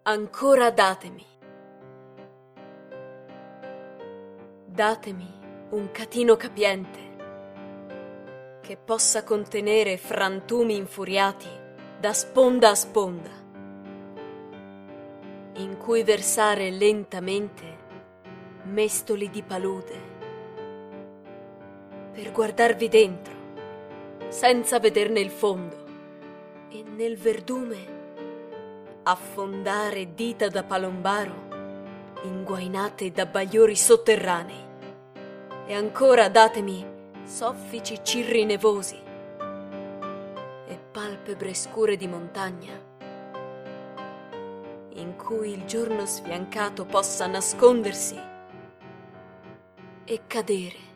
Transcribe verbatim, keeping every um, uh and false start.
Ancora datemi. Datemi un catino capiente che possa contenere frantumi infuriati da sponda a sponda, in cui versare lentamente mestoli di palude, per guardarvi dentro, senza vederne il fondo, e nel verdume affondare dita da palombaro inguainate da bagliori sotterranei. E ancora datemi soffici cirri nevosi e palpebre scure di montagna, in cui il giorno sfiancato possa nascondersi e cadere